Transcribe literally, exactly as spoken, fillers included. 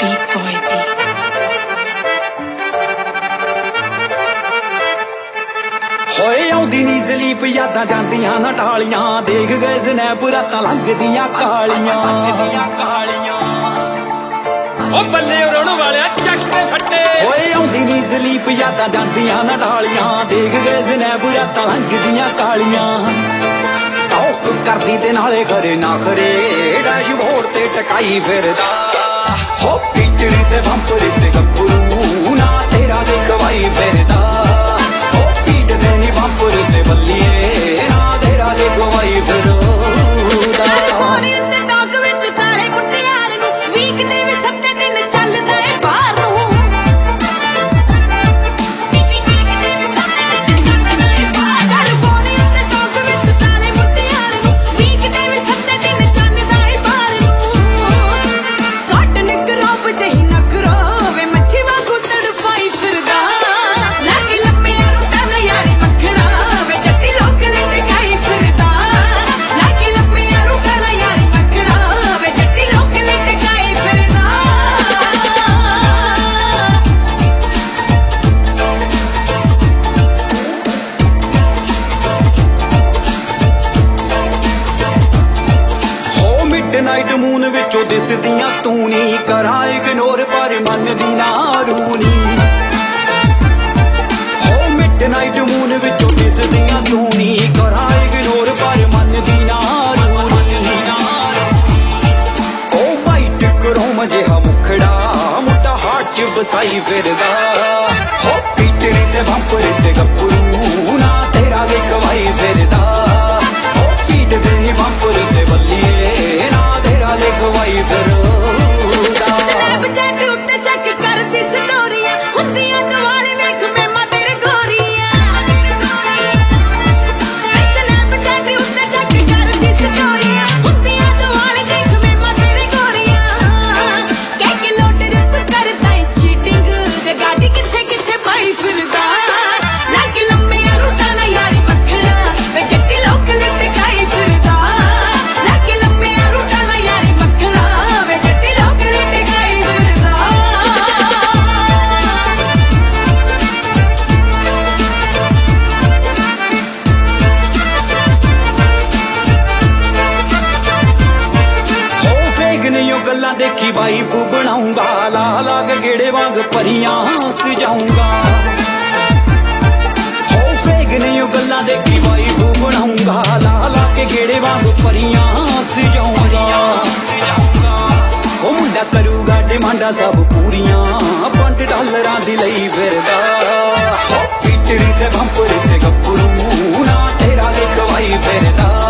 होए आउंदी नी ज़लीप यादां जांदियां ना टालियां देख गए स्नैप रातां लंघदियां कालियां लंघदियां कालियां ओ बल्ले रोण वाले चक दे फट्टे होए आउंदी नी ज़लीप यादां जांदियां ना टालियां देख गए स्नैप रातां लंघदियां कालियां टॉक करदी ते नाले करे ना करे डैशबोर्ड ते टकाई फिरदा हो पीटरी ते बंपर ते गब्बरू ना तेरा देखवाई फिरदा नाइट मून विचों दिसदियां तू नी करा इग्नोर पर मनदी ना रूनी हो मिड नाइट मून विचों दिसदियां तू नी करा इग्नोर पर मनदी ना रूनी ओ वाइट क्रोम जिहा मुखड़ा मुट्टा हार्ट च बसाई फिरदा हो पीटरी ते बंपर ते गब्बरू ना तेरा देखवाई फिरदा हो पीट ते नी बंपर ते बल्लिए गवाई फिरदा स्नैपचैट उत्ते चेक करदी स्टोरियां हुंदियां दवाले वेख मेमा तेरे गोरियां स्नैपचैट उत्ते चेक करदी स्टोरियां हुंदियां दवाले वेख मेमा तेरे गोरियां कह के लोट रुत करदा है चीटिंग ते गाड़ी किथे किथे पाई फिरदा लागे लम्मे रूटा ना यारी मखना वे जट्टी लोक लटकाई फिरदा लागे लम्मे रूटा ना यारी गल्लां देखी वाइफ बनाऊंगा ला ला के गेड़े वांग परियां सजाऊंगा हो फेक नहीं गल्लां देखी वाइफ बनाऊंगा ला ला के गेड़े वांग परियां सजाऊंगा ओ मुंडा करूगा डिमांडा सब पूरियां पंज डॉलरां दी लई फिरदा हो पीटरी ते बंपर ते गब्बरू ना तेरा देखवाई फिरदा